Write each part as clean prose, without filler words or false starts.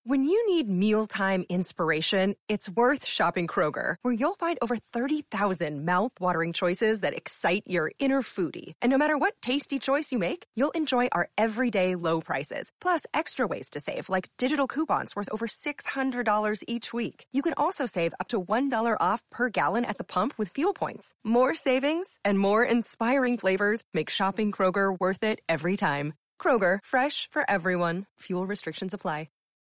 When you need mealtime inspiration, it's worth shopping Kroger, where you'll find over 30,000 mouth-watering choices that excite your inner foodie. And no matter what tasty choice you make, you'll enjoy our everyday low prices, plus extra ways to save, like digital coupons worth over $600 each week. You can also save up to $1 off per gallon at the pump with fuel points. More savings and more inspiring flavors make shopping Kroger worth it every time. Kroger, fresh for everyone. Fuel restrictions apply.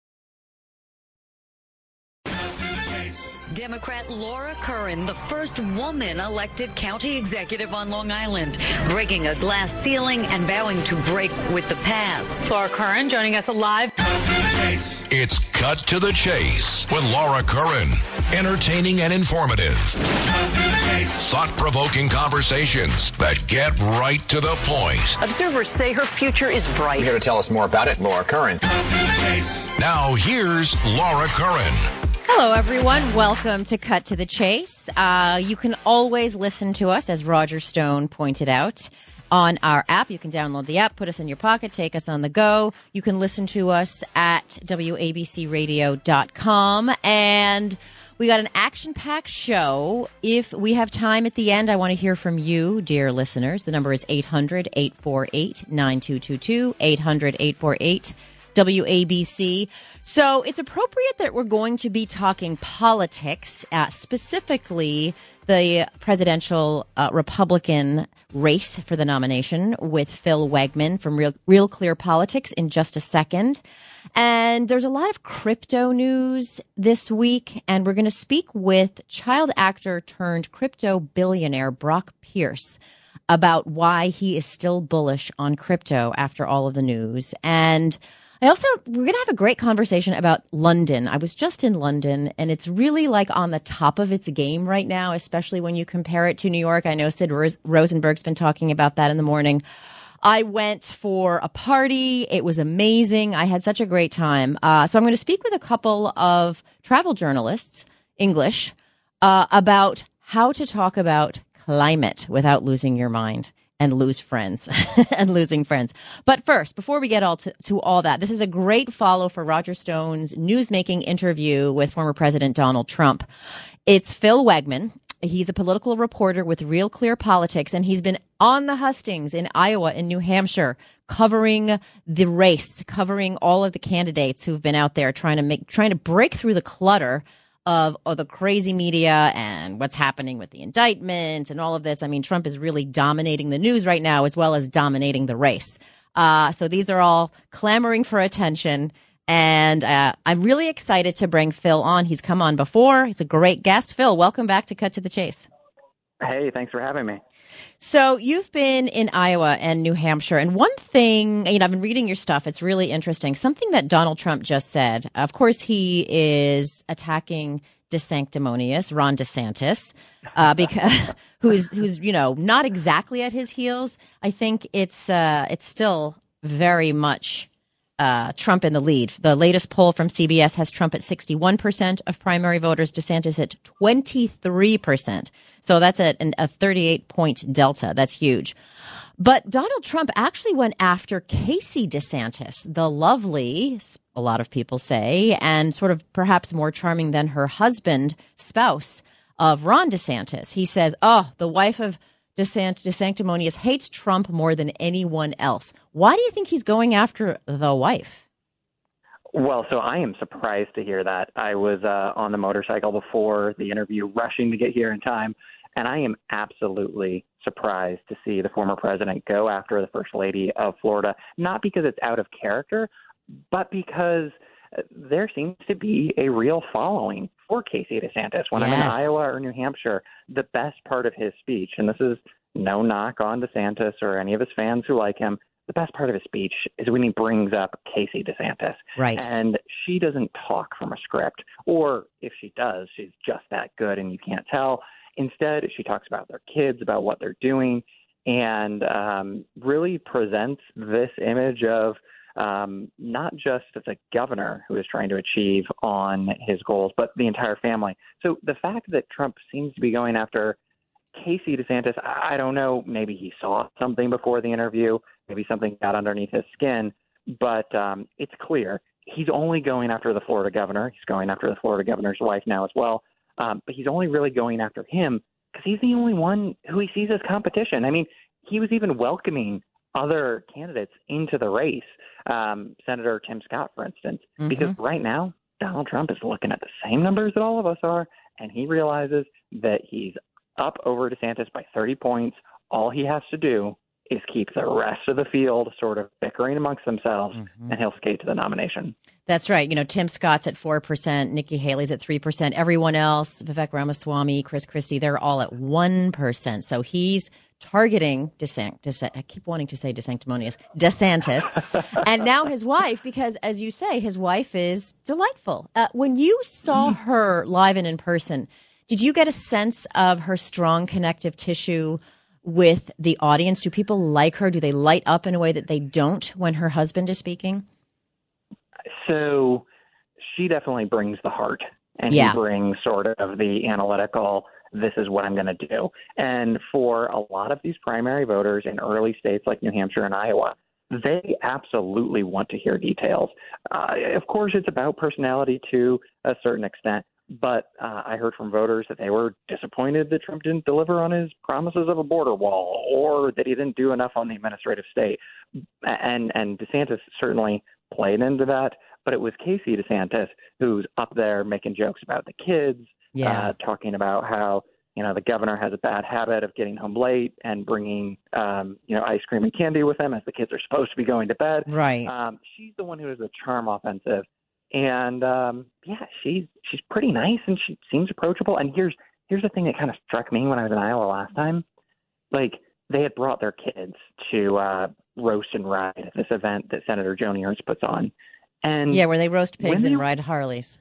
Democrat Laura Curran, the first woman elected county executive on Long Island, breaking a glass ceiling and vowing to break with the past. Laura Curran joining us live. It's Cut to the Chase with Laura Curran. Entertaining and informative. Thought-provoking conversations that get right to the point. Observers say her future is bright. Here to tell us more about it, Laura Curran. Now here's Laura Curran. Hello, everyone. Welcome to Cut to the Chase. You can always listen to us, as Roger Stone pointed out, on our app. You can download the app, put us in your pocket, take us on the go. You can listen to us at WABCRadio.com. And we got an action-packed show. If we have time at the end, I want to hear from you, dear listeners. The number is 800-848-9222, 800-848-WABC. So it's appropriate that we're going to be talking politics, specifically the presidential Republican race for the nomination with Phil Wegmann from Real Clear Politics in just a second. And there's a lot of crypto news this week, and we're going to speak with child actor turned crypto billionaire Brock Pierce about why he is still bullish on crypto after all of the news. And we're going to have a great conversation about London. I was just in London, and it's really like on the top of its game right now, especially when you compare it to New York. I know Sid Rosenberg's been talking about that in the morning. I went for a party. It was amazing. I had such a great time. So I'm going to speak with a couple of travel journalists, English, about how to talk about climate without losing your mind. And lose friends and losing friends. But first, before we get to all that, this is a great follow for Roger Stone's newsmaking interview with former President Donald Trump. It's Phil Wegmann. He's a political reporter with Real Clear Politics, and he's been on the hustings in Iowa and New Hampshire covering the race, covering all of the candidates who've been out there trying to break through the clutter of the crazy media and what's happening with the indictments and all of this. I mean, Trump is really dominating the news right now as well as dominating the race. So these are all clamoring for attention. And I'm really excited to bring Phil on. He's come on before. He's a great guest. Phil, welcome back to Cut to the Chase. Hey, thanks for having me. So you've been in Iowa and New Hampshire, and one thing, I've been reading your stuff. It's really interesting. Something that Donald Trump just said. Of course, he is attacking DeSanctimonious, Ron DeSantis, because who's not exactly at his heels. I think it's still very much Trump in the lead. The latest poll from CBS has Trump at 61% of primary voters, DeSantis at 23%. So that's a 38-point delta. That's huge. But Donald Trump actually went after Casey DeSantis, the lovely, a lot of people say, and sort of perhaps more charming than her husband, spouse of Ron DeSantis. He says, the wife of DeSanctimonious hates Trump more than anyone else. Why do you think he's going after the wife? Well, so I am surprised to hear that. I was on the motorcycle before the interview, rushing to get here in time, and I am absolutely surprised to see the former president go after the First Lady of Florida, not because it's out of character, but because there seems to be a real following for Casey DeSantis. When I'm in Iowa or New Hampshire, the best part of his speech, and this is no knock on DeSantis or any of his fans who like him, the best part of his speech is when he brings up Casey DeSantis. Right. And she doesn't talk from a script, or if she does, she's just that good and you can't tell. Instead, she talks about their kids, about what they're doing, and really presents this image of not just as a governor who is trying to achieve on his goals, but the entire family. So the fact that Trump seems to be going after Casey DeSantis, I don't know, maybe he saw something before the interview, maybe something got underneath his skin, but it's clear he's only going after the Florida governor. He's going after the Florida governor's wife now as well. But he's only really going after him because he's the only one who he sees as competition. I mean, he was even welcoming other candidates into the race, Senator Tim Scott, for instance, because right now Donald Trump is looking at the same numbers that all of us are, and he realizes that he's up over DeSantis by 30 points. All he has to do is keep the rest of the field sort of bickering amongst themselves, and he'll skate to the nomination. That's right. You know, Tim Scott's at 4%, Nikki Haley's at 3%. Everyone else, Vivek Ramaswamy, Chris Christie, they're all at 1%. So he's targeting DeSantis. I keep wanting to say DeSanctimonious. DeSantis. And now his wife, because as you say, his wife is delightful. When you saw her live and in person, did you get a sense of her strong connective tissue with the audience? Do people like her? Do they light up in a way that they don't when her husband is speaking? So she definitely brings the heart, and he brings sort of the analytical, this is what I'm going to do. And for a lot of these primary voters in early states like New Hampshire and Iowa, they absolutely want to hear details. Of course, it's about personality to a certain extent. But I heard from voters that they were disappointed that Trump didn't deliver on his promises of a border wall, or that he didn't do enough on the administrative state. And DeSantis certainly played into that. But it was Casey DeSantis who's up there making jokes about the kids, talking about how, you know, the governor has a bad habit of getting home late and bringing, ice cream and candy with him as the kids are supposed to be going to bed. Right. She's the one who is the charm offensive. And she's pretty nice, and she seems approachable. And here's the thing that kind of struck me when I was in Iowa last time. Like, they had brought their kids to roast and ride at this event that Senator Joni Ernst puts on. And where they roast pigs and ride Harleys.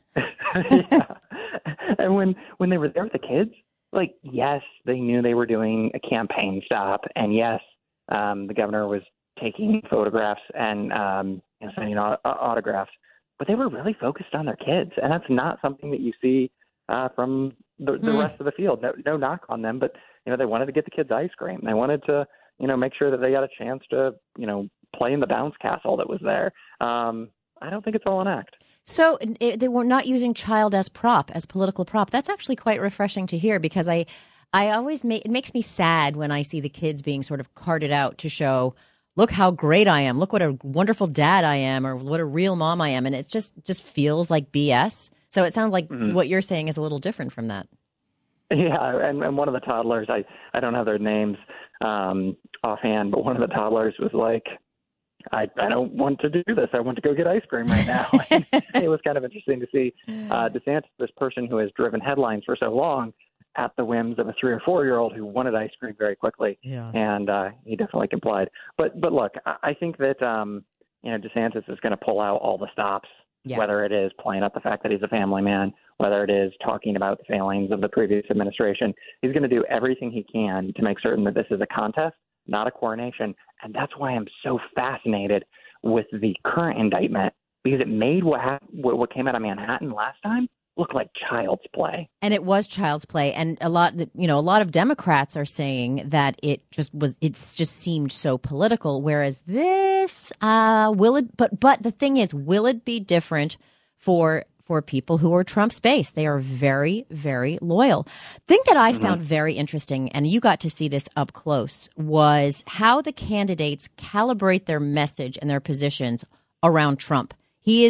And when they were there with the kids, like, yes, they knew they were doing a campaign stop, and yes, the governor was taking photographs and sending autographs. But they were really focused on their kids, and that's not something that you see from the rest of the field. No knock on them, but they wanted to get the kids ice cream. They wanted to make sure that they got a chance to play in the bounce castle that was there. I don't think it's all an act. So they were not using child as political prop. That's actually quite refreshing to hear, because I always it makes me sad when I see the kids being sort of carted out to show, look how great I am. Look what a wonderful dad I am, or what a real mom I am. And it just feels like BS. So it sounds like what you're saying is a little different from that. Yeah, and one of the toddlers, I don't have their names offhand, but one of the toddlers was like, I don't want to do this. I want to go get ice cream right now. And it was kind of interesting to see DeSantis, this person who has driven headlines for so long, at the whims of a 3 or 4 year old who wanted ice cream very quickly. Yeah. And he definitely complied. But look, I think that DeSantis is going to pull out all the stops, whether it is playing up the fact that he's a family man, whether it is talking about the failings of the previous administration. He's going to do everything he can to make certain that this is a contest, not a coronation. And that's why I'm so fascinated with the current indictment, because it made what came out of Manhattan last time look like child's play. And it was child's play. And a lot of Democrats are saying that it just seemed so political, whereas this but the thing is, will it be different for people who are Trump's base? They are very, very loyal. Thing that I found very interesting, and you got to see this up close, was how the candidates calibrate their message and their positions around Trump. He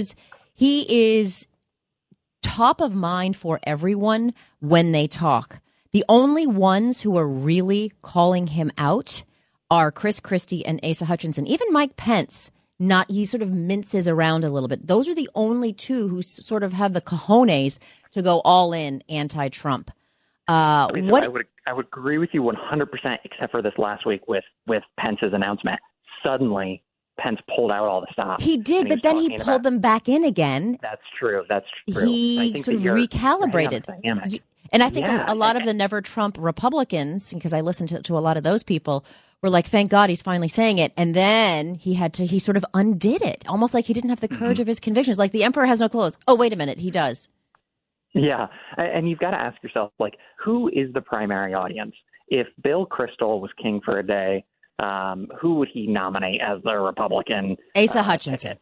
is top of mind for everyone when they talk. The only ones who are really calling him out are Chris Christie and Asa Hutchinson. Even Mike Pence, he sort of minces around a little bit. Those are the only two who sort of have the cojones to go all in anti-Trump. I would agree with you 100%, except for this last week with Pence's announcement. Suddenly, Pence pulled out all the stops. He did, but then he pulled them back in again. That's true. He sort of recalibrated. And I think a lot of the Never Trump Republicans, because I listened to a lot of those people, were like, thank God he's finally saying it. And then he sort of undid it, almost like he didn't have the courage of his convictions. Like the emperor has no clothes. Oh, wait a minute. He does. Yeah. And you've got to ask yourself, like, who is the primary audience? If Bill Kristol was king for a day, who would he nominate as the Republican? Asa Hutchinson.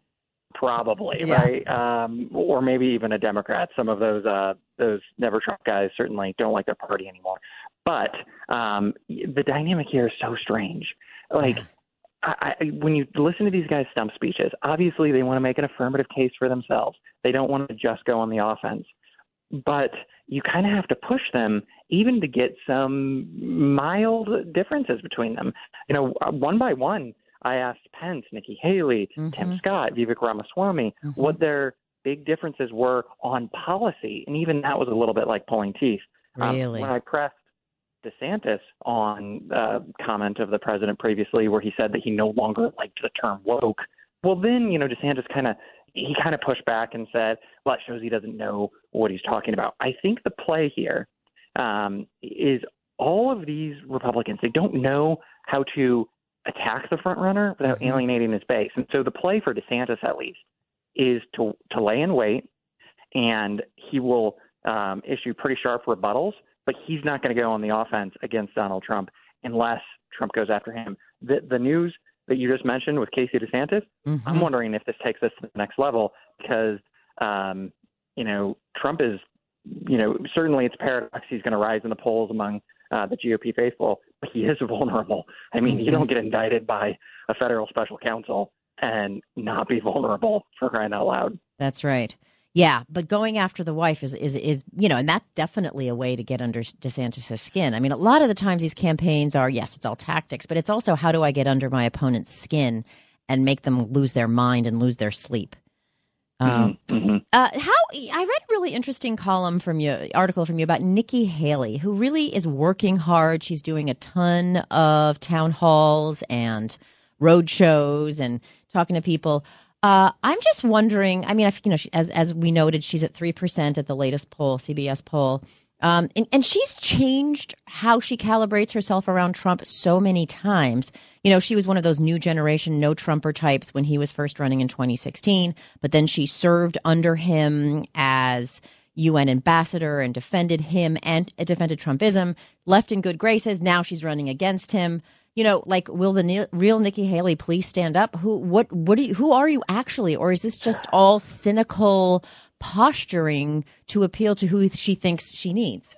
probably, Yeah. right? Or maybe even a Democrat. Some of those Never Trump guys certainly don't like their party anymore. But the dynamic here is so strange. Like, when you listen to these guys' stump speeches, obviously they want to make an affirmative case for themselves. They don't want to just go on the offense. But you kind of have to push them even to get some mild differences between them. One by one, I asked Pence, Nikki Haley, Tim Scott, Vivek Ramaswamy, what their big differences were on policy. And even that was a little bit like pulling teeth. Really? When I pressed DeSantis on comment of the president previously where he said that he no longer liked the term woke, well, then, DeSantis kind of pushed back and said, well, that shows he doesn't know what he's talking about. I think the play here is all of these Republicans, they don't know how to attack the front runner without alienating his base. And so the play for DeSantis, at least, is to lay in wait, and he will issue pretty sharp rebuttals, but he's not going to go on the offense against Donald Trump unless Trump goes after him. The news that you just mentioned with Casey DeSantis, I'm wondering if this takes us to the next level because, Trump is, certainly it's paradox. He's going to rise in the polls among the GOP faithful, but he is vulnerable. I mean, you don't get indicted by a federal special counsel and not be vulnerable, for crying out loud. That's right. Yeah, but going after the wife is and that's definitely a way to get under DeSantis' skin. I mean, a lot of the times these campaigns are, yes, it's all tactics, but it's also how do I get under my opponent's skin and make them lose their mind and lose their sleep. I read a really interesting article from you about Nikki Haley, who really is working hard. She's doing a ton of town halls and road shows and talking to people. I'm just wondering. I mean, as we noted, she's at 3% at the latest poll, CBS poll, and she's changed how she calibrates herself around Trump so many times. She was one of those new generation no Trumper types when he was first running in 2016, but then she served under him as UN ambassador and defended him and defended Trumpism, left in good graces. Now she's running against him. Will the real Nikki Haley please stand up? Who are you actually? Or is this just all cynical posturing to appeal to who she thinks she needs?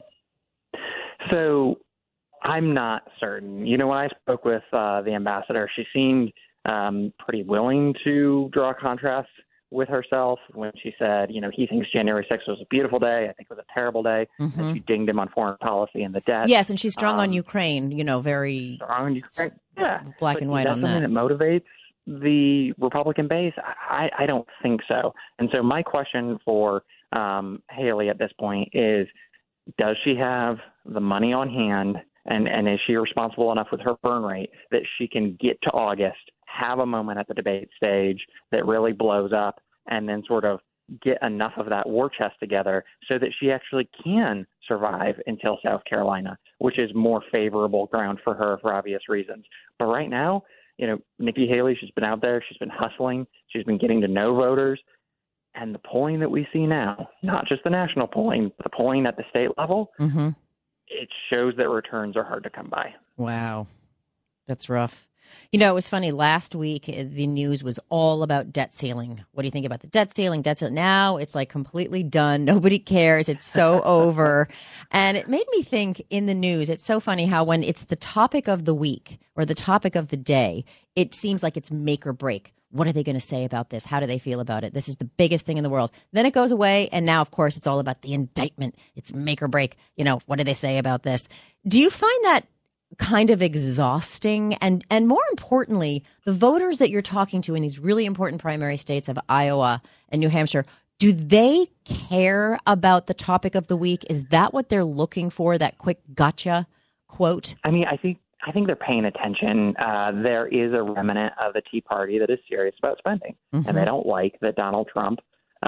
So I'm not certain. When I spoke with the ambassador, she seemed pretty willing to draw a contrast with herself when she said, he thinks January 6th was a beautiful day. I think it was a terrible day. And she dinged him on foreign policy and the debt. Yes, and she's strong on Ukraine, very strong on Ukraine. Yeah. Black and white on that. Is that something that motivates the Republican base? I don't think so. And so my question for Haley at this point is, does she have the money on hand and is she responsible enough with her burn rate that she can get to August, have a moment at the debate stage that really blows up, and then sort of get enough of that war chest together so that she actually can survive until South Carolina, which is more favorable ground for her for obvious reasons. But right now, Nikki Haley, she's been out there, she's been hustling, she's been getting to know voters, and the polling that we see now, not just the national polling, but the polling at the state level, it shows that returns are hard to come by. Wow. That's rough. It was funny. Last week, the news was all about debt ceiling. What do you think about the debt ceiling? Now it's like completely done. Nobody cares. It's so over. And it made me think in the news, it's so funny how when it's the topic of the week or the topic of the day, it seems like it's make or break. What are they going to say about this? How do they feel about it? This is the biggest thing in the world. Then it goes away. And now, of course, it's all about the indictment. It's make or break. What do they say about this? Do you find that kind of exhausting? And more importantly, the voters that you're talking to in these really important primary states of Iowa and New Hampshire, do they care about the topic of the week? Is that what they're looking for, that quick gotcha quote? I mean, I think they're paying attention. There is a remnant of the Tea Party that is serious about spending, and they don't like that Donald Trump,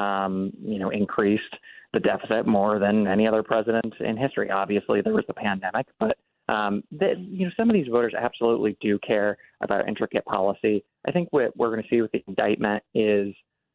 increased the deficit more than any other president in history. Obviously, there was the pandemic, but some of these voters absolutely do care about intricate policy. I think what we're going to see with the indictment is,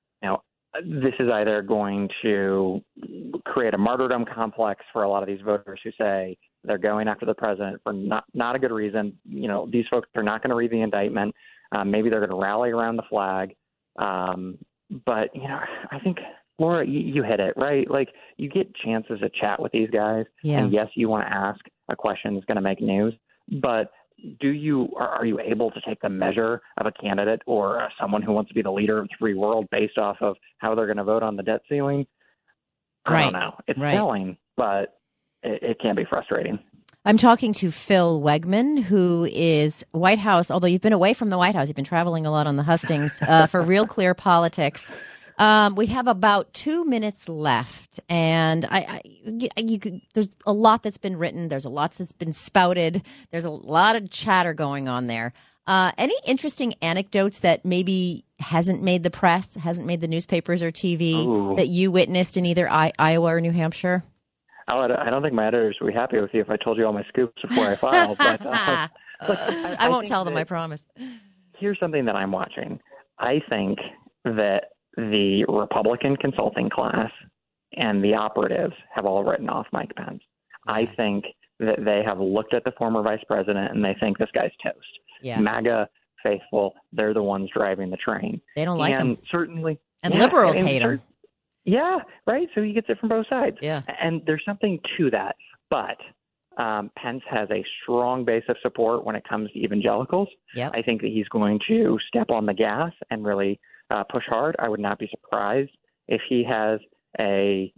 this is either going to create a martyrdom complex for a lot of these voters who say they're going after the president for not a good reason. These folks are not going to read the indictment. Maybe they're going to rally around the flag. But, I think, Laura, you hit it, right? Like, you get chances to chat with these guys. Yeah. And yes, you want to ask a question that's going to make news. But are you able to take the measure of a candidate or someone who wants to be the leader of the free world based off of how they're going to vote on the debt ceiling? I don't know. It's telling, but it can be frustrating. I'm talking to Phil Wegman, who is White House, although you've been away from the White House. You've been traveling a lot on the hustings for Real Clear Politics. We have about 2 minutes left, and there's a lot that's been written. There's a lot that's been spouted. There's a lot of chatter going on there. Any interesting anecdotes that maybe hasn't made the press, hasn't made the newspapers or TV that you witnessed in either Iowa or New Hampshire? I don't think my editors would be happy with you if I told you all my scoops before I filed. But I won't tell them, I promise. Here's something that I'm watching. I think that the Republican consulting class and the operatives have all written off Mike Pence. I think that they have looked at the former vice president and they think this guy's toast. Yeah. MAGA faithful, they're the ones driving the train. They don't like him. Certainly. And liberals hate him. Yeah, right. So he gets it from both sides. Yeah. And there's something to that. But Pence has a strong base of support when it comes to evangelicals. Yep. I think that he's going to step on the gas and really push hard. I would not be surprised if he has a,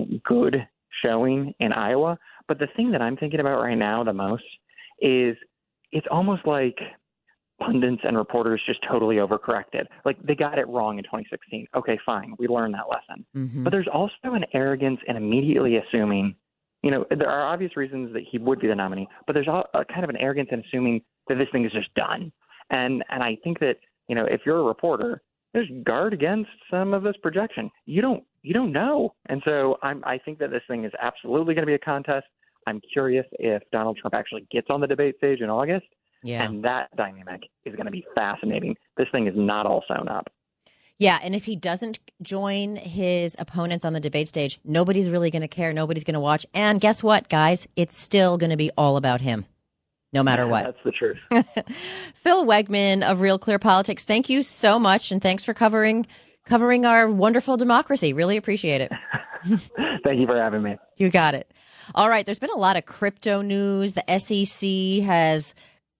good showing in Iowa. But the thing that I'm thinking about right now the most is it's almost like pundits and reporters just totally overcorrected. Like, they got it wrong in 2016. Okay, fine. We learned that lesson. Mm-hmm. But there's also an arrogance in immediately assuming, there are obvious reasons that he would be the nominee, but there's a kind of an arrogance in assuming that this thing is just done. And I think that, if you're a reporter, there's guard against some of this projection. You don't know. And so I think that this thing is absolutely going to be a contest. I'm curious if Donald Trump actually gets on the debate stage in August. Yeah. And that dynamic is going to be fascinating. This thing is not all sewn up. Yeah, and if he doesn't join his opponents on the debate stage, nobody's really going to care. Nobody's going to watch. And guess what, guys? It's still going to be all about him, no matter what. That's the truth. Phil Wegman of Real Clear Politics, thank you so much, and thanks for covering our wonderful democracy. Really appreciate it. Thank you for having me. You got it. All right, there's been a lot of crypto news. The SEC has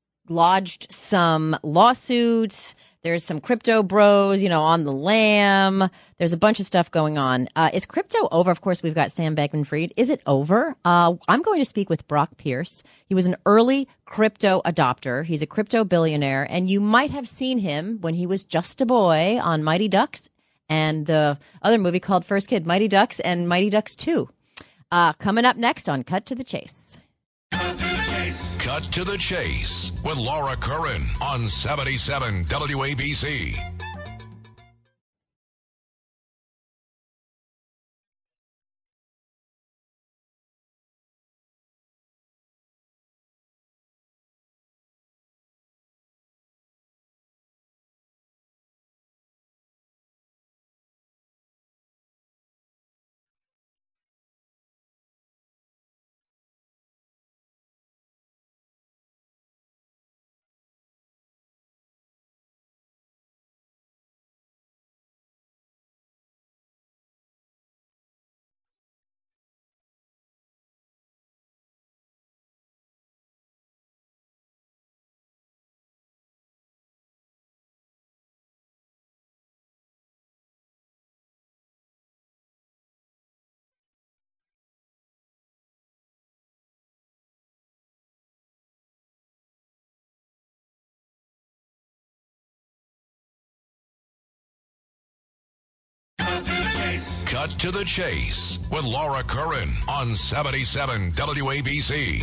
lodged some lawsuits. There's some crypto bros, on the lam. There's a bunch of stuff going on. Is crypto over? Of course, we've got Sam Bankman-Fried. Is it over? I'm going to speak with Brock Pierce. He was an early crypto adopter. He's a crypto billionaire, and you might have seen him when he was just a boy on Mighty Ducks and the other movie called First Kid, Mighty Ducks and Mighty Ducks 2. Coming up next on Cut to the Chase. Cut to the Chase with Laura Curran on 77 WABC. Cut to the Chase with Laura Curran on 77 WABC.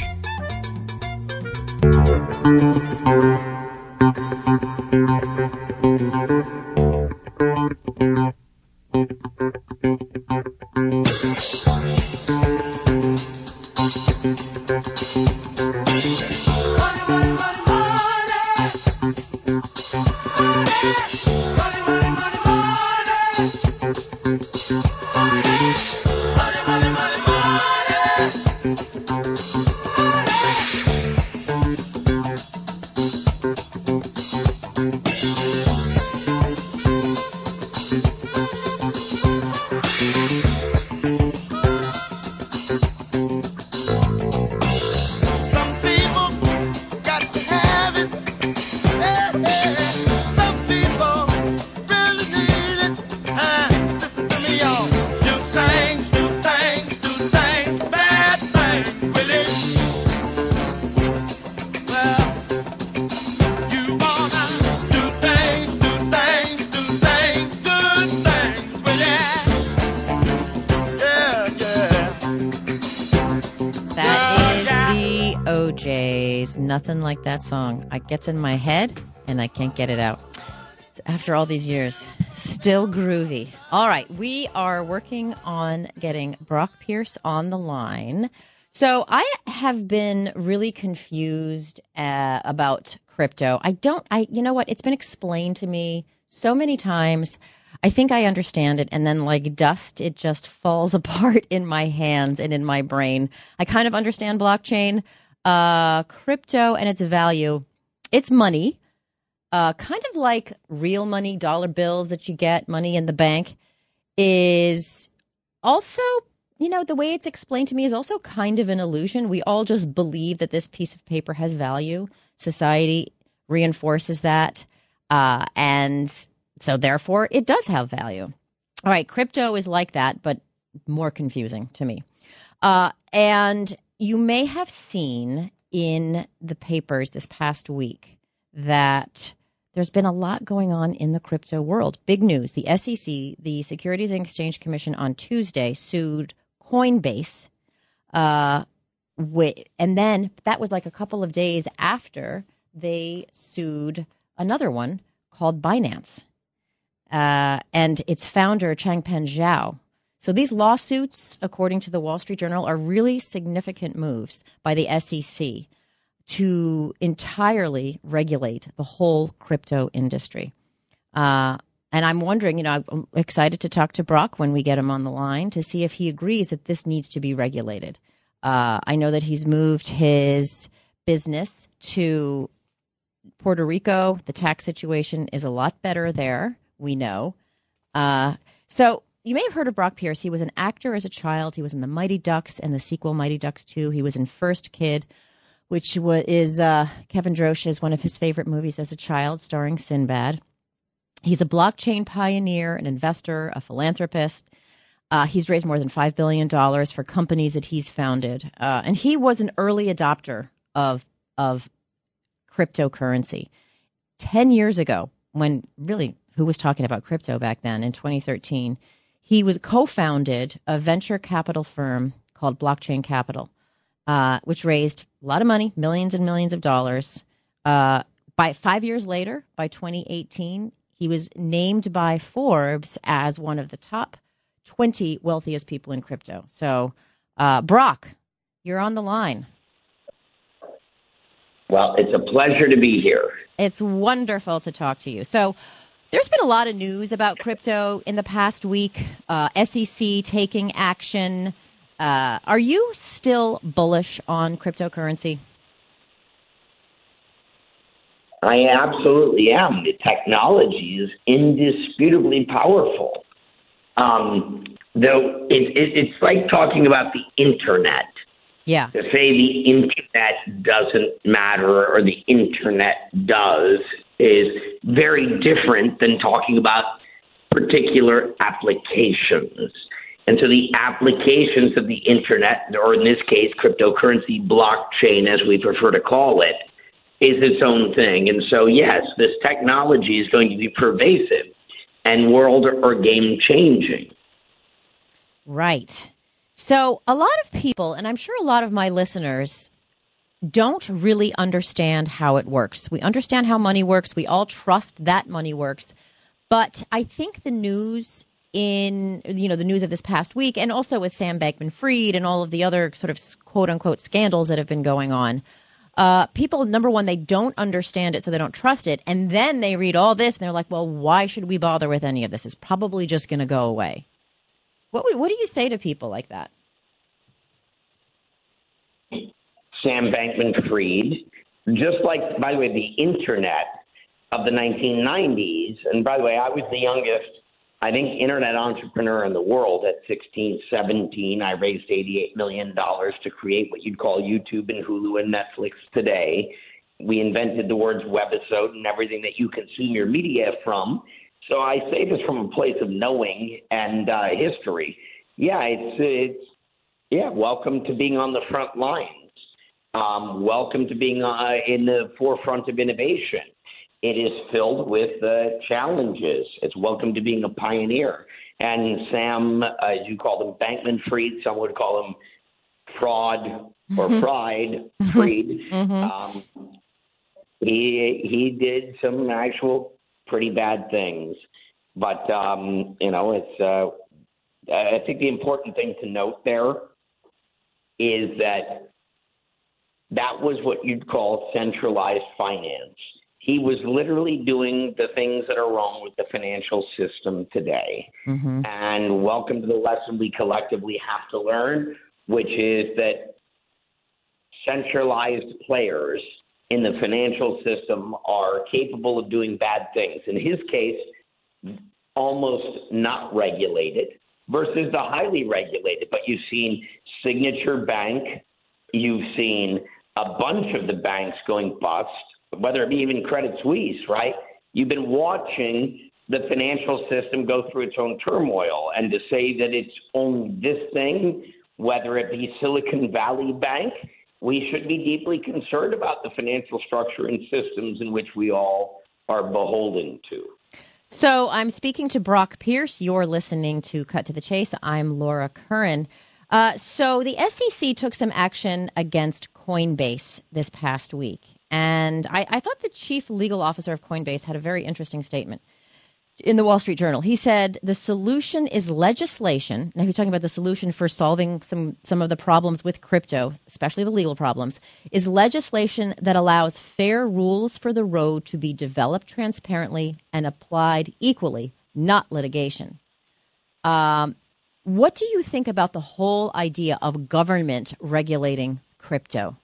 Jays. Nothing like that song. It gets in my head, and I can't get it out. After all these years, still groovy. All right, we are working on getting Brock Pierce on the line. So I have been really confused about crypto. You know what? It's been explained to me so many times. I think I understand it, and then like dust, it just falls apart in my hands and in my brain. I kind of understand blockchain, crypto, and its value. It's money. Kind of like real money, dollar bills that you get, money in the bank, is also, the way it's explained to me is also kind of an illusion. We all just believe that this piece of paper has value. Society reinforces that. And so therefore it does have value. All right. Crypto is like that, but more confusing to me. And you may have seen in the papers this past week that there's been a lot going on in the crypto world. Big news. The SEC, the Securities and Exchange Commission, on Tuesday sued Coinbase. And then that was like a couple of days after they sued another one called Binance and its founder, Changpeng Zhao. So these lawsuits, according to the Wall Street Journal, are really significant moves by the SEC to entirely regulate the whole crypto industry. And I'm wondering, I'm excited to talk to Brock when we get him on the line to see if he agrees that this needs to be regulated. I know that he's moved his business to Puerto Rico. The tax situation is a lot better there, we know. So you may have heard of Brock Pierce. He was an actor as a child. He was in The Mighty Ducks and the sequel Mighty Ducks 2. He was in First Kid, which is Kevin Drosch's one of his favorite movies as a child, starring Sinbad. He's a blockchain pioneer, an investor, a philanthropist. He's raised more than $5 billion for companies that he's founded. And he was an early adopter of cryptocurrency. 10 years ago, who was talking about crypto back then, in 2013, he was co-founded a venture capital firm called Blockchain Capital, which raised a lot of money, millions and millions of dollars. By 5 years later, by 2018, he was named by Forbes as one of the top 20 wealthiest people in crypto. So, Brock, you're on the line. Well, it's a pleasure to be here. It's wonderful to talk to you. So, there's been a lot of news about crypto in the past week, SEC taking action. Are you still bullish on cryptocurrency? I absolutely am. The technology is indisputably powerful. Though it's like talking about the internet. Yeah. To say the internet doesn't matter or the internet does is very different than talking about particular applications. And so the applications of the internet, or in this case, cryptocurrency, blockchain, as we prefer to call it, is its own thing. And so, yes, this technology is going to be pervasive and world or game changing. Right. So a lot of people, and I'm sure a lot of my listeners, don't really understand how it works. We understand how money works. We all trust that money works. But I think the news the news of this past week, and also with Sam Bankman-Fried and all of the other sort of quote unquote scandals that have been going on, people, number one, they don't understand it, so they don't trust it. And then they read all this and they're like, well, why should we bother with any of this? It's probably just going to go away. What do you say to people like that? Sam Bankman-Fried, just like, by the way, the internet of the 1990s, and by the way, I was the youngest, I think, internet entrepreneur in the world at 16, 17. I raised $88 million to create what you'd call YouTube and Hulu and Netflix today. We invented the words webisode and everything that you consume your media from. So I say this from a place of knowing and history. Welcome to being on the front lines. Welcome to being in the forefront of innovation. It is filled with challenges. It's welcome to being a pioneer. And Sam, as you call them, Bankman-Fried, some would call him fraud, or Freed. He did some actual pretty bad things, but it's. I think the important thing to note there is that was what you'd call centralized finance. He was literally doing the things that are wrong with the financial system today. And welcome to the lesson we collectively have to learn, which is that centralized players in the financial system are capable of doing bad things. In his case, almost not regulated versus the highly regulated. But you've seen Signature Bank, you've seen a bunch of the banks going bust, whether it be even Credit Suisse, right? You've been watching the financial system go through its own turmoil, and to say that it's only this thing, whether it be Silicon Valley Bank, we should be deeply concerned about the financial structure and systems in which we all are beholden to. So I'm speaking to Brock Pierce. You're listening to Cut to the Chase. I'm Laura Curran. So the SEC took some action against Coinbase this past week. And I thought the chief legal officer of Coinbase had a very interesting statement in the Wall Street Journal. He said the solution is legislation. Now, he's talking about the solution for solving some of the problems with crypto, especially the legal problems, is legislation that allows fair rules for the road to be developed transparently and applied equally, not litigation. What do you think about the whole idea of government regulating crypto?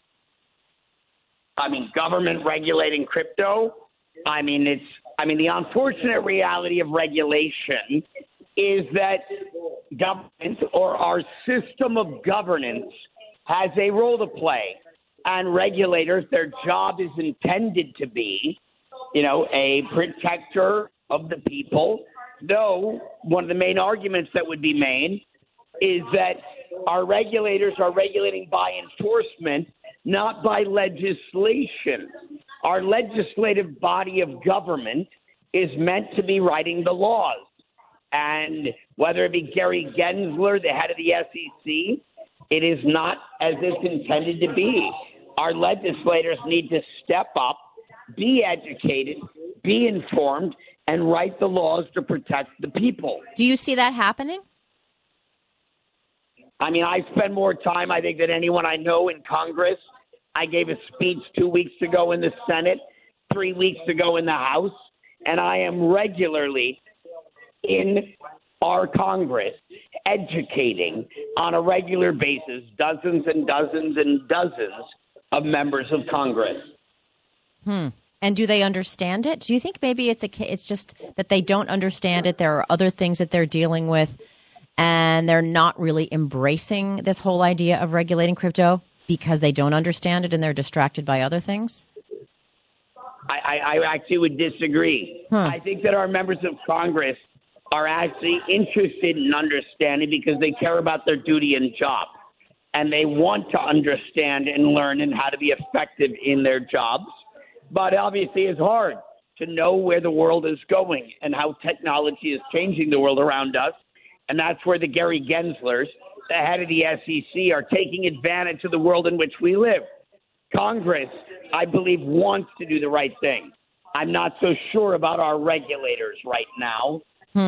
I mean, government regulating crypto? The unfortunate reality of regulation is that government, or our system of governance, has a role to play. And regulators, their job is intended to be, a protector of the people. Though one of the main arguments that would be made is that our regulators are regulating by enforcement, not by legislation. Our legislative body of government is meant to be writing the laws. And whether it be Gary Gensler, the head of the SEC, it is not as it's intended to be. Our legislators need to step up, be educated, be informed, and write the laws to protect the people. Do you see that happening? I spend more time, I think, than anyone I know in Congress. I gave a speech 2 weeks ago in the Senate, 3 weeks ago in the House, and I am regularly in our Congress educating on a regular basis dozens and dozens and dozens of members of Congress. And do they understand it? Do you think maybe it's just that they don't understand it? There are other things that they're dealing with, and they're not really embracing this whole idea of regulating crypto because they don't understand it and they're distracted by other things? I actually would disagree. I think that our members of Congress are actually interested in understanding because they care about their duty and job. And they want to understand and learn and how to be effective in their jobs. But obviously it's hard to know where the world is going and how technology is changing the world around us. And that's where the Gary Genslers, the head of the SEC, are taking advantage of the world in which we live. Congress, I believe, wants to do the right thing. I'm not so sure about our regulators right now.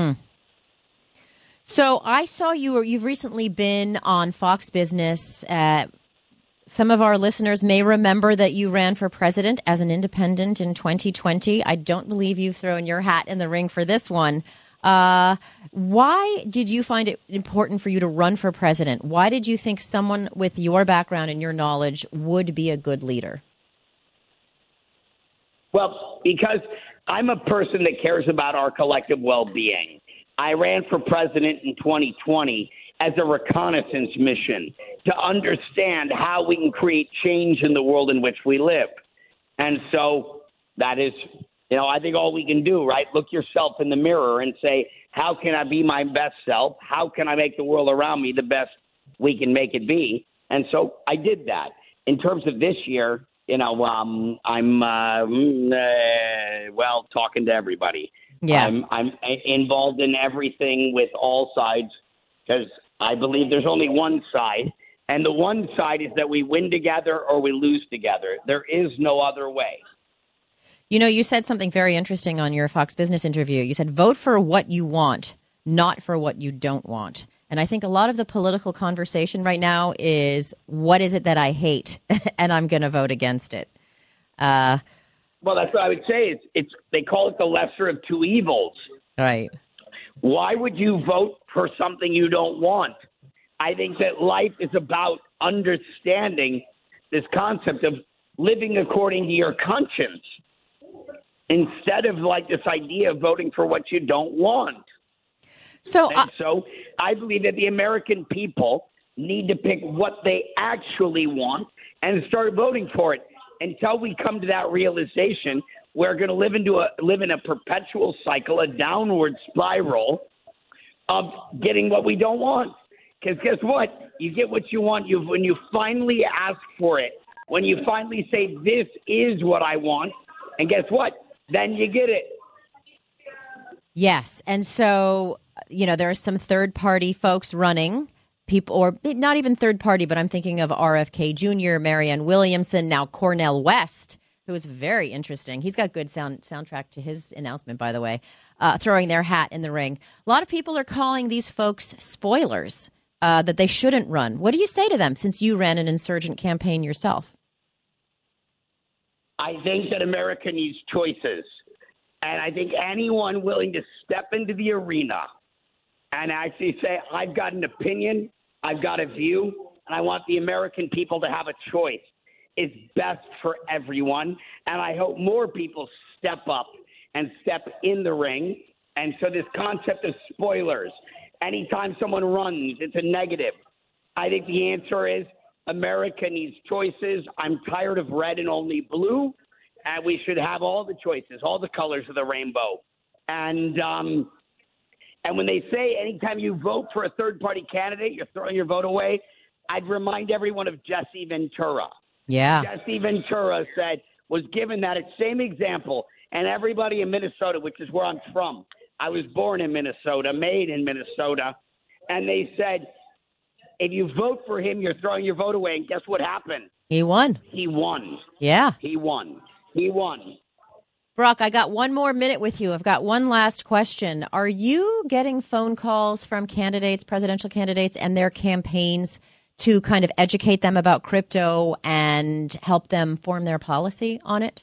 So I saw you've recently been on Fox Business. Some of our listeners may remember that you ran for president as an independent in 2020. I don't believe you've thrown your hat in the ring for this one. Why did you find it important for you to run for president? Why did you think someone with your background and your knowledge would be a good leader? Well, because I'm a person that cares about our collective well-being. I ran for president in 2020 as a reconnaissance mission to understand how we can create change in the world in which we live. And so that is, I think all we can do, right? Look yourself in the mirror and say, how can I be my best self? How can I make the world around me the best we can make it be? And so I did that. In terms of this year, I'm talking to everybody. Yeah. I'm involved in everything with all sides because I believe there's only one side, And the one side is that we win together or we lose together. There is no other way. You know, you said something very interesting on your Fox Business interview. You said, vote for what you want, not for what you don't want. And I think a lot of the political conversation right now is, what is it that I hate? And I'm going to vote against it. Well, that's what I would say. It's they call it the lesser of two evils. Right. Why would you vote for something you don't want? I think that life is about understanding this concept of living according to your conscience instead of like this idea of voting for what you don't want. So I believe that the American people need to pick what they actually want and start voting for it. Until we come to that realization, we're going to live in a perpetual cycle, a downward spiral of getting what we don't want. Because guess what? You get what you want when you finally ask for it. When you finally say, this is what I want. And guess what? Then you get it. Yes. And so, you know, there are some third-party folks running, people, or not even third-party, but I'm thinking of RFK Jr., Marianne Williamson, now Cornel West, who is very interesting. He's got good soundtrack to his announcement, by the way, throwing their hat in the ring. A lot of people are calling these folks spoilers, that they shouldn't run. What do you say to them, since you ran an insurgent campaign yourself? I think that America needs choices. And I think anyone willing to step into the arena and actually say, I've got an opinion, I've got a view, and I want the American people to have a choice, is best for everyone. And I hope more people step up and step in the ring. And so this concept of spoilers, anytime someone runs, it's a negative. I think the answer is America needs choices. I'm tired of red and only blue, and we should have all the choices, all the colors of the rainbow. And when they say anytime you vote for a third-party candidate, you're throwing your vote away, I'd remind everyone of Jesse Ventura. Yeah. Jesse Ventura was given that same example, and everybody in Minnesota, which is where I'm from, I was born in Minnesota, made in Minnesota, and they said, if you vote for him, you're throwing your vote away. And guess what happened? He won. He won. Yeah. He won. He won. Brock, I got one more minute with you. I've got one last question. Are you getting phone calls from candidates, presidential candidates, and their campaigns to kind of educate them about crypto and help them form their policy on it?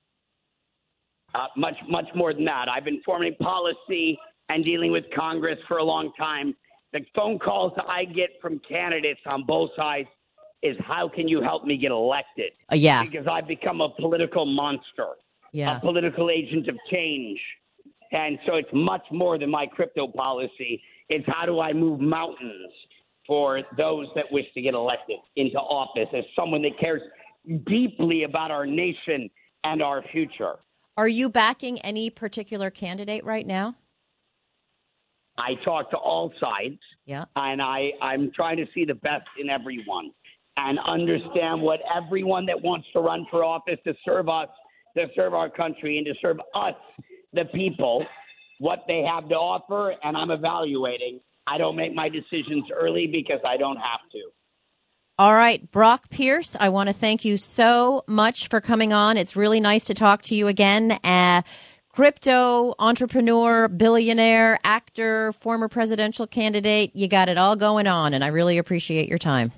Much more than that. I've been forming policy and dealing with Congress for a long time. The phone calls I get from candidates on both sides is, how can you help me get elected? Yeah. Because I've become a political monster, a political agent of change. And so it's much more than my crypto policy. It's how do I move mountains for those that wish to get elected into office as someone that cares deeply about our nation and our future. Are you backing any particular candidate right now? I talk to all sides, and I'm trying to see the best in everyone and understand what everyone that wants to run for office to serve us, to serve our country, and to serve us, the people, what they have to offer, and I'm evaluating. I don't make my decisions early because I don't have to. All right, Brock Pierce, I want to thank you so much for coming on. It's really nice to talk to you again. Crypto, entrepreneur, billionaire, actor, former presidential candidate. You got it all going on, and I really appreciate your time.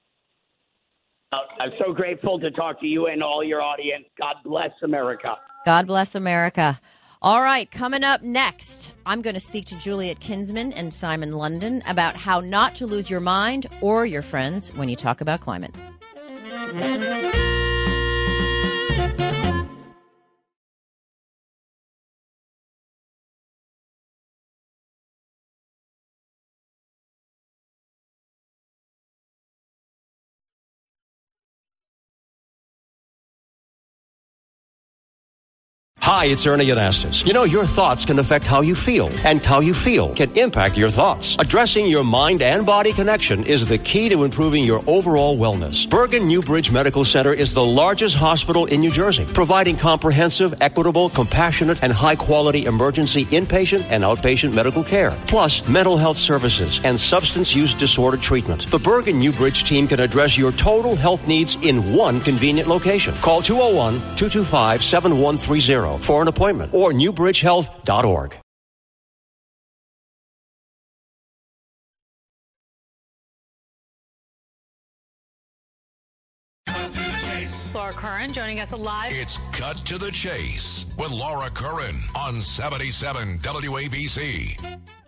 I'm so grateful to talk to you and all your audience. God bless America. God bless America. All right, coming up next, I'm going to speak to Juliet Kinsman and Simon London about how not to lose your mind or your friends when you talk about climate. Hi, it's Ernie Anastas. You know, your thoughts can affect how you feel, and how you feel can impact your thoughts. Addressing your mind and body connection is the key to improving your overall wellness. Bergen Newbridge Medical Center is the largest hospital in New Jersey, providing comprehensive, equitable, compassionate, and high-quality emergency inpatient and outpatient medical care, plus mental health services and substance use disorder treatment. The Bergen Newbridge team can address your total health needs in one convenient location. Call 201-225-7130 for an appointment or newbridgehealth.org. Laura Curran joining us live. It's Cut to the Chase with Laura Curran on 77 WABC.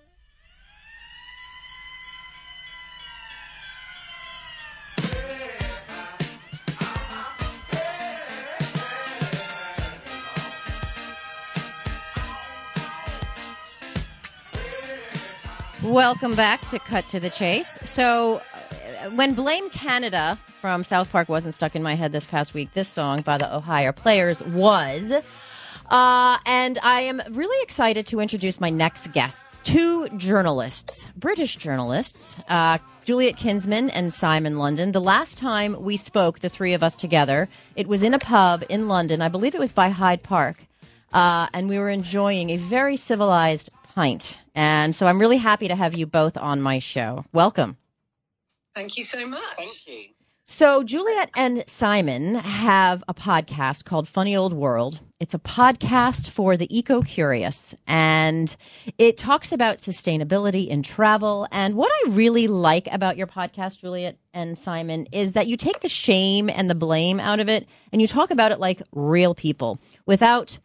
Welcome back to Cut to the Chase. So, when Blame Canada from South Park wasn't stuck in my head this past week, this song by the Ohio Players was. And I am really excited to introduce my next guests, two journalists, British journalists, Juliet Kinsman and Simon London. The last time we spoke, the three of us together, it was in a pub in London. I believe it was by Hyde Park. And we were enjoying a very civilized pint. And so I'm really happy to have you both on my show. Welcome. Thank you so much. Thank you. So Juliet and Simon have a podcast called Funny Old World. It's a podcast for the eco-curious, and it talks about sustainability in travel. And what I really like about your podcast, Juliet and Simon, is that you take the shame and the blame out of it, and you talk about it like real people without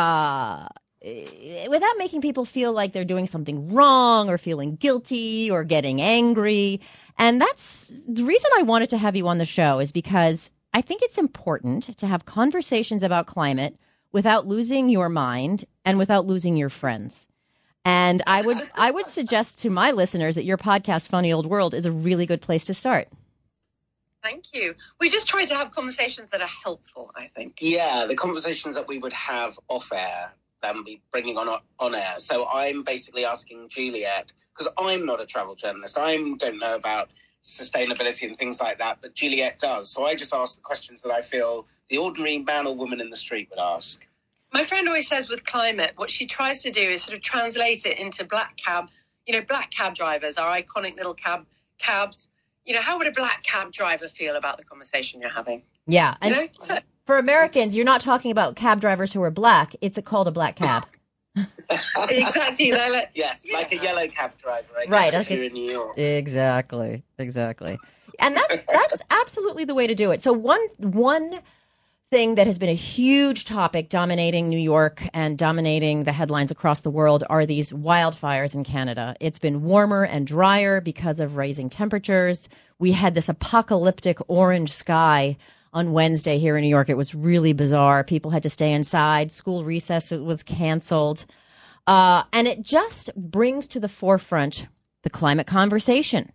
making people feel like they're doing something wrong or feeling guilty or getting angry. And that's the reason I wanted to have you on the show, is because I think it's important to have conversations about climate without losing your mind and without losing your friends. And I would suggest to my listeners that your podcast, Funny Old World, is a really good place to start. Thank you. We just try to have conversations that are helpful, I think. Yeah, the conversations that we would have off air, then be bringing on air. So I'm basically asking Juliet, because I'm not a travel journalist. I don't know about sustainability and things like that, but Juliet does. So I just ask the questions that I feel the ordinary man or woman in the street would ask. My friend always says with climate, what she tries to do is sort of translate it into black cab drivers, our iconic little cabs. You know, how would a black cab driver feel about the conversation you're having? Yeah. And for Americans, you're not talking about cab drivers who are black. It's called a black cab. Exactly. Yes, like a yellow cab driver, right? If you're in New York. Exactly. And that's absolutely the way to do it. So one thing that has been a huge topic dominating New York and dominating the headlines across the world are these wildfires in Canada. It's been warmer and drier because of rising temperatures. We had this apocalyptic orange sky on Wednesday here in New York. It was really bizarre. People had to stay inside. School recess was canceled. And it just brings to the forefront the climate conversation.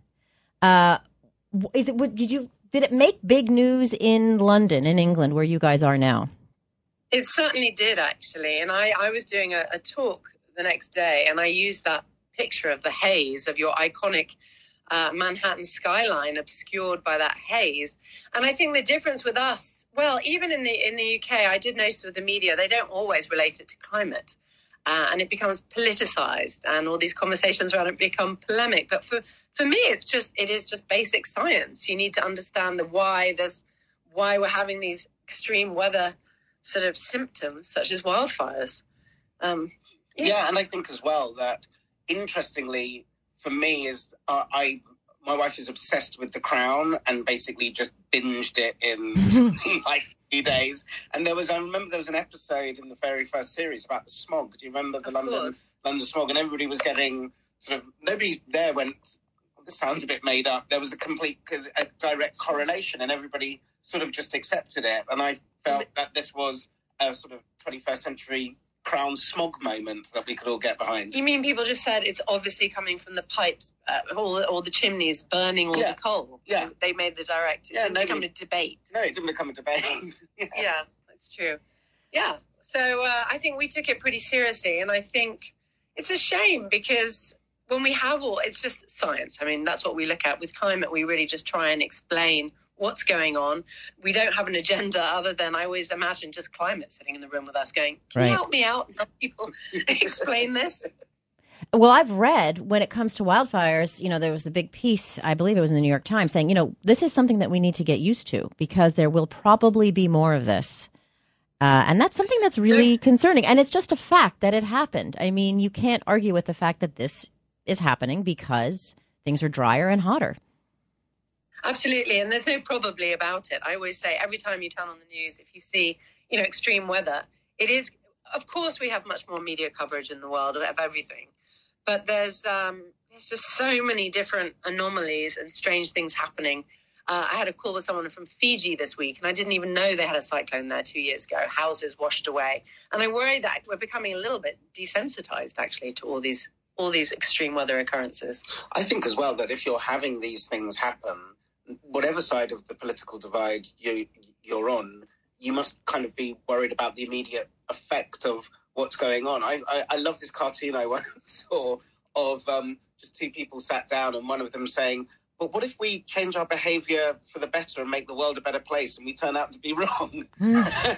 Did it make big news in London, in England, where you guys are now? It certainly did, actually. And I was doing a talk the next day, and I used that picture of the haze of your iconic Manhattan skyline obscured by that haze. And I think the difference with us, well, even in the UK, I did notice with the media, they don't always relate it to climate. And it becomes politicized, and all these conversations around it become polemic. But for me, it is just basic science. You need to understand why we're having these extreme weather sort of symptoms, such as wildfires. Yeah, and I think as well that, interestingly, for me, is my wife is obsessed with The Crown and basically just binged it in like a few days. And I remember there was an episode in the very first series about the smog. Do you remember the London smog? And everybody was getting nobody there went, this sounds a bit made up. There was a direct correlation, and everybody sort of just accepted it. And I felt that this was a sort of 21st century Crown smog moment that we could all get behind. You mean people just said it's obviously coming from the pipes, all the chimneys burning all the coal? Yeah. They made the direct. It didn't become a debate. No, it didn't become a debate. Yeah, that's true. Yeah. So I think we took it pretty seriously. And I think it's a shame because when we have it's just science. I mean, that's what we look at. With climate, we really just try and explain what's going on. We don't have an agenda other than, I always imagine just climate sitting in the room with us going, can you help me out and help people explain this? Well, I've read when it comes to wildfires, there was a big piece, I believe it was in the New York Times, saying, this is something that we need to get used to because there will probably be more of this. And that's something that's really concerning. And it's just a fact that it happened. I mean, you can't argue with the fact that this is happening because things are drier and hotter. Absolutely. And there's no probably about it. I always say every time you turn on the news, if you see, extreme weather, it is, of course, we have much more media coverage in the world of everything. But there's just so many different anomalies and strange things happening. I had a call with someone from Fiji this week, and I didn't even know they had a cyclone there 2 years ago, houses washed away. And I worry that we're becoming a little bit desensitized, actually, to all these extreme weather occurrences. I think as well that if you're having these things happen, whatever side of the political divide you're on, you must kind of be worried about the immediate effect of what's going on. I love this cartoon I once saw of just two people sat down and one of them saying, but what if we change our behaviour for the better and make the world a better place and we turn out to be wrong? And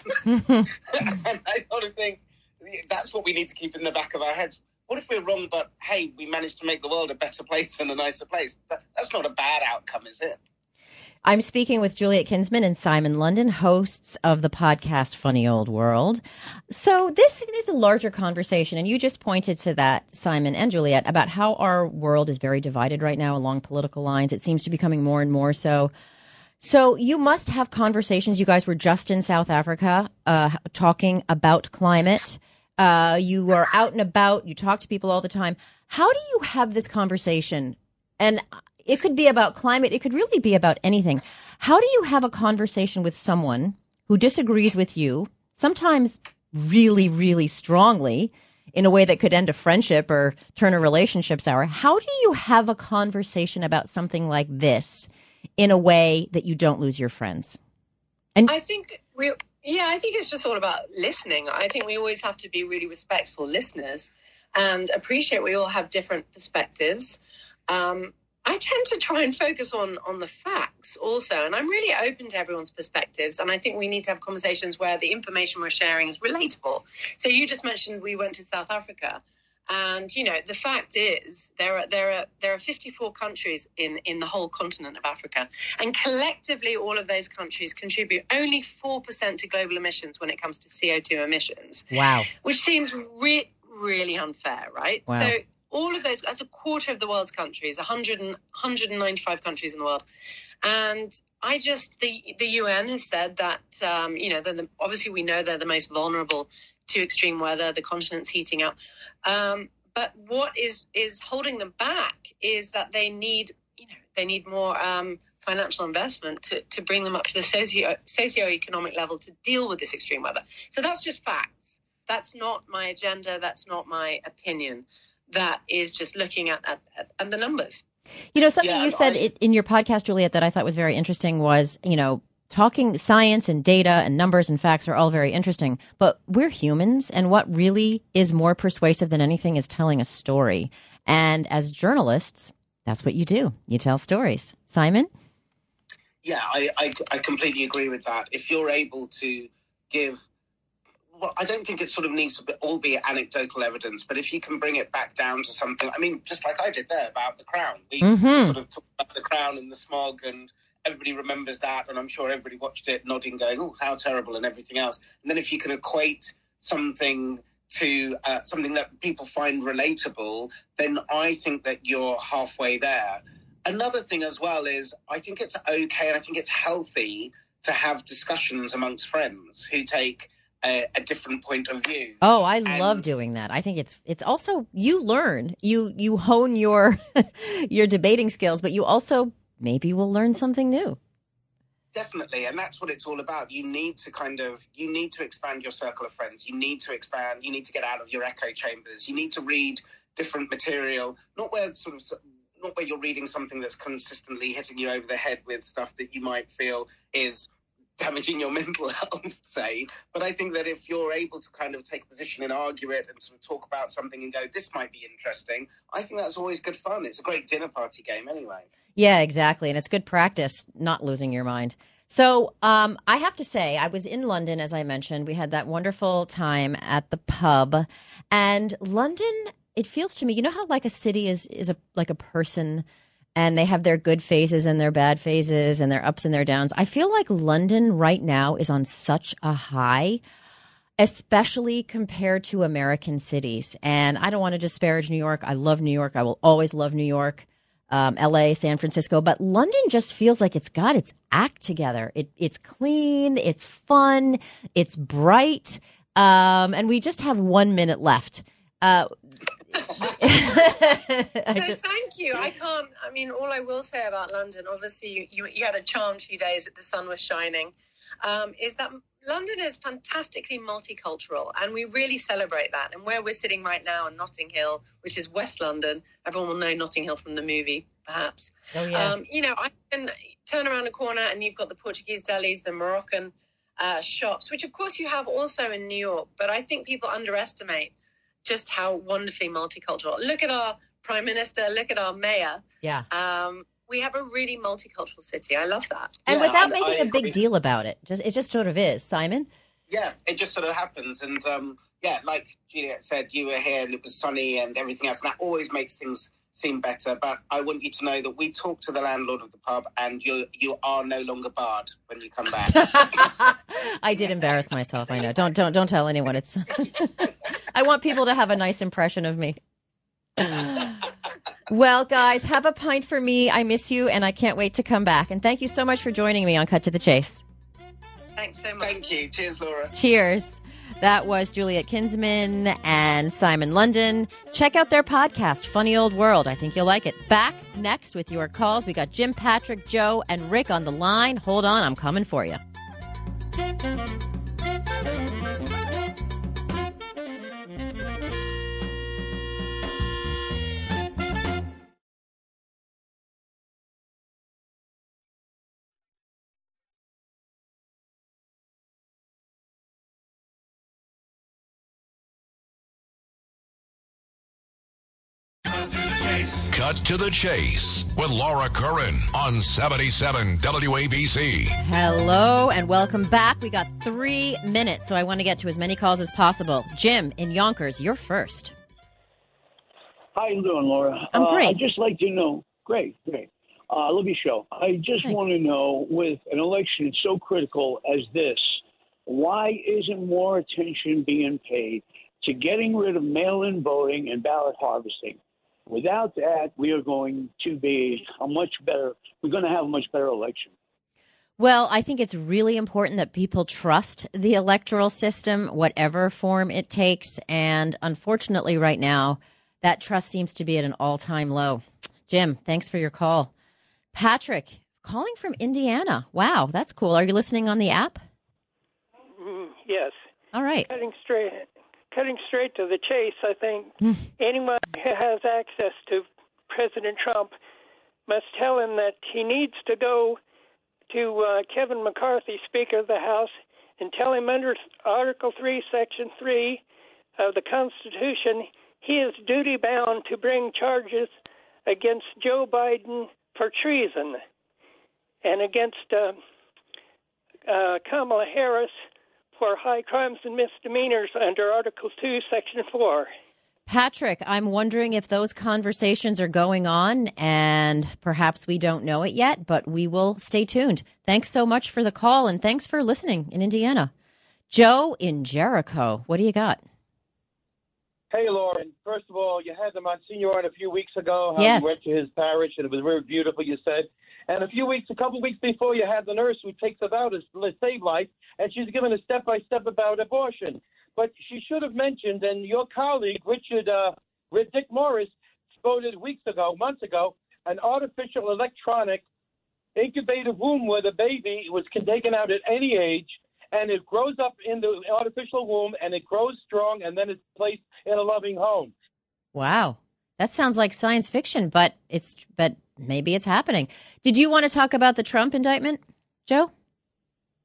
I sort of think that's what we need to keep in the back of our heads. What if we're wrong, but, hey, we managed to make the world a better place and a nicer place? That's not a bad outcome, is it? I'm speaking with Juliet Kinsman and Simon London, hosts of the podcast Funny Old World. So this is a larger conversation, and you just pointed to that, Simon and Juliet, about how our world is very divided right now along political lines. It seems to be becoming more and more so. So you must have conversations. You guys were just in South Africa talking about climate. You are out and about. You talk to people all the time. How do you have this conversation? And it could be about climate. It could really be about anything. How do you have a conversation with someone who disagrees with you, sometimes really, really strongly, in a way that could end a friendship or turn a relationship sour? How do you have a conversation about something like this in a way that you don't lose your friends? And I think it's just all about listening. I think we always have to be really respectful listeners and appreciate we all have different perspectives. I tend to try and focus on the facts also, and I'm really open to everyone's perspectives, and I think we need to have conversations where the information we're sharing is relatable. So you just mentioned we went to South Africa, and, the fact is there are 54 countries in the whole continent of Africa, and collectively all of those countries contribute only 4% to global emissions when it comes to CO2 emissions. Wow. Which seems really unfair, right? Wow. So all of those, that's a quarter of the world's countries, 195 countries in the world. And the UN has said that, obviously we know they're the most vulnerable to extreme weather, the continent's heating up. But what is holding them back is that they need more financial investment to bring them up to the socioeconomic level to deal with this extreme weather. So that's just facts. That's not my agenda. That's not my opinion. That is just looking at the numbers. Something you said in your podcast, Juliet, that I thought was very interesting was, talking science and data and numbers and facts are all very interesting, but we're humans, and what really is more persuasive than anything is telling a story. And as journalists, that's what you do. You tell stories. Simon? Yeah, I completely agree with that. If you're able to give... Well, I don't think it sort of needs to all be anecdotal evidence, but if you can bring it back down to something, I mean, just like I did there about The Crown. We sort of talked about The Crown and the smog, and everybody remembers that, and I'm sure everybody watched it nodding, going, oh, how terrible, and everything else. And then if you can equate something to something that people find relatable, then I think that you're halfway there. Another thing as well is I think it's okay, and I think it's healthy to have discussions amongst friends who take a different point of view. Oh, I love doing that. I think it's also, you learn, you hone your your debating skills, but you also maybe will learn something new. Definitely, and that's what it's all about. You need to expand your circle of friends. You need to get out of your echo chambers. You need to read different material, not where you're reading something that's consistently hitting you over the head with stuff that you might feel is damaging your mental health, say. But I think that if you're able to kind of take a position and argue it and sort of talk about something and go, this might be interesting, I think that's always good fun. It's a great dinner party game anyway. Yeah, exactly. And it's good practice not losing your mind. So I have to say, I was in London, as I mentioned. We had that wonderful time at the pub. And London, it feels to me, you know how like a city is like a person, and they have their good phases and their bad phases and their ups and their downs. I feel like London right now is on such a high, especially compared to American cities. And I don't want to disparage New York. I love New York. I will always love New York, LA, San Francisco. But London just feels like it's got its act together. It's clean. It's fun. It's bright. And we just have 1 minute left. Thank you. All I will say about London, obviously you had a charmed few days that the sun was shining, is that London is fantastically multicultural, and we really celebrate that. And where we're sitting right now in Notting Hill, which is West London, everyone will know Notting Hill from the movie, perhaps. Oh, yeah. I can turn around a corner and you've got the Portuguese delis, the Moroccan shops, which of course you have also in New York. But I think people underestimate just how wonderfully multicultural. Look at our prime minister. Look at our mayor. Yeah. We have a really multicultural city. I love that. And without making a big deal about it. It just sort of is. Simon? Yeah, it just sort of happens. And like Juliet said, you were here and it was sunny and everything else. And that always makes things seem better. But I want you to know that we talked to the landlord of the pub, and you are no longer barred when you come back. I did embarrass myself. I know. Don't tell anyone. It's. I want people to have a nice impression of me. Well, guys, have a pint for me. I miss you, and I can't wait to come back. And thank you so much for joining me on Cut to the Chase. Thanks so much. Thank you. Cheers, Laura. Cheers. That was Juliet Kinsman and Simon London. Check out their podcast, Funny Old World. I think you'll like it. Back next with your calls. We got Jim, Patrick, Joe, and Rick on the line. Hold on, I'm coming for you. Cut to the Chase with Laura Curran on 77 WABC. Hello and welcome back. We got 3 minutes, so I want to get to as many calls as possible. Jim in Yonkers, you're first. How you doing, Laura? I'm great. I'd just like to know. Great. I love your show. I just want to know, with an election so critical as this, why isn't more attention being paid to getting rid of mail-in voting and ballot harvesting? Without that, we are going to be we're going to have a much better election. Well, I think it's really important that people trust the electoral system, whatever form it takes. And unfortunately, right now, that trust seems to be at an all-time low. Jim, thanks for your call. Patrick, calling from Indiana. Wow, that's cool. Are you listening on the app? Yes. All right. Cutting straight to the chase, I think anyone who has access to President Trump must tell him that he needs to go to Kevin McCarthy, Speaker of the House, and tell him under Article 3, Section 3 of the Constitution, he is duty-bound to bring charges against Joe Biden for treason and against Kamala Harris for high crimes and misdemeanors under Article 2, Section 4. Patrick, I'm wondering if those conversations are going on, and perhaps we don't know it yet, but we will stay tuned. Thanks so much for the call, and thanks for listening in Indiana. Joe in Jericho, what do you got? Hey, Lauren. First of all, you had the Monsignor on a few weeks ago. How Yes. You went to his parish, and it was very beautiful, you said. And a couple of weeks before, you had the nurse who takes a vow to save life, and she's given a step-by-step about abortion. But she should have mentioned, and your colleague, Dick Morris, voted months ago, an artificial electronic incubator womb where the baby was taken out at any age, and it grows up in the artificial womb, and it grows strong, and then it's placed in a loving home. Wow. That sounds like science fiction, but maybe it's happening. Did you want to talk about the Trump indictment, Joe?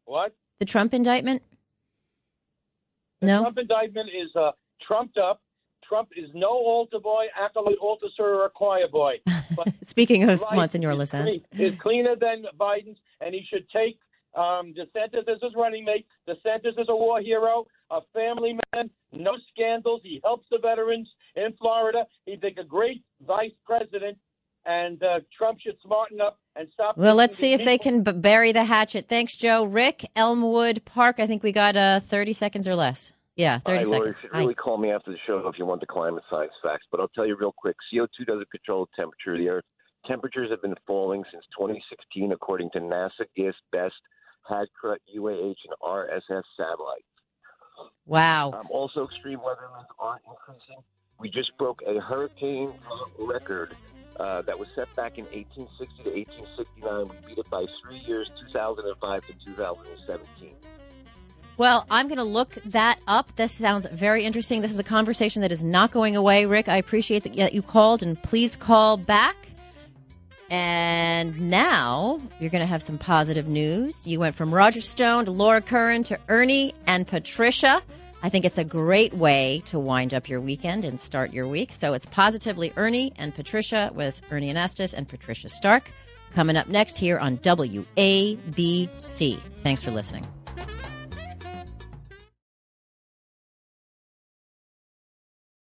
What? The Trump indictment? The Trump indictment is trumped up. Trump is no altar boy, acolyte, altar sir, or choir boy. But Speaking of Monsignor Lassant. Is cleaner than Biden's, and he should take DeSantis as his running mate. DeSantis is a war hero, a family man, no scandals. He helps the veterans in Florida. He'd make a great vice president, and Trump should smarten up and stop. Well, let's see if they can bury the hatchet. Thanks, Joe. Rick, Elmwood Park. I think we got 30 seconds or less. Yeah, 30 seconds. You should really call me after the show if you want the climate science facts. But I'll tell you real quick. CO2 doesn't control the temperature of the Earth. Temperatures have been falling since 2016, according to NASA, GIST, BEST, HADCRA, UAH, and RSS satellites. Wow. Also, extreme weather events are increasing. We just broke a hurricane record that was set back in 1860 to 1869. We beat it by 3 years, 2005 to 2017. Well, I'm going to look that up. This sounds very interesting. This is a conversation that is not going away. Rick, I appreciate that you called, and please call back. And now you're going to have some positive news. You went from Roger Stone to Laura Curran to Ernie and Patricia. I think it's a great way to wind up your weekend and start your week. So it's Positively Ernie and Patricia with Ernie Anastas and Patricia Stark coming up next here on WABC. Thanks for listening.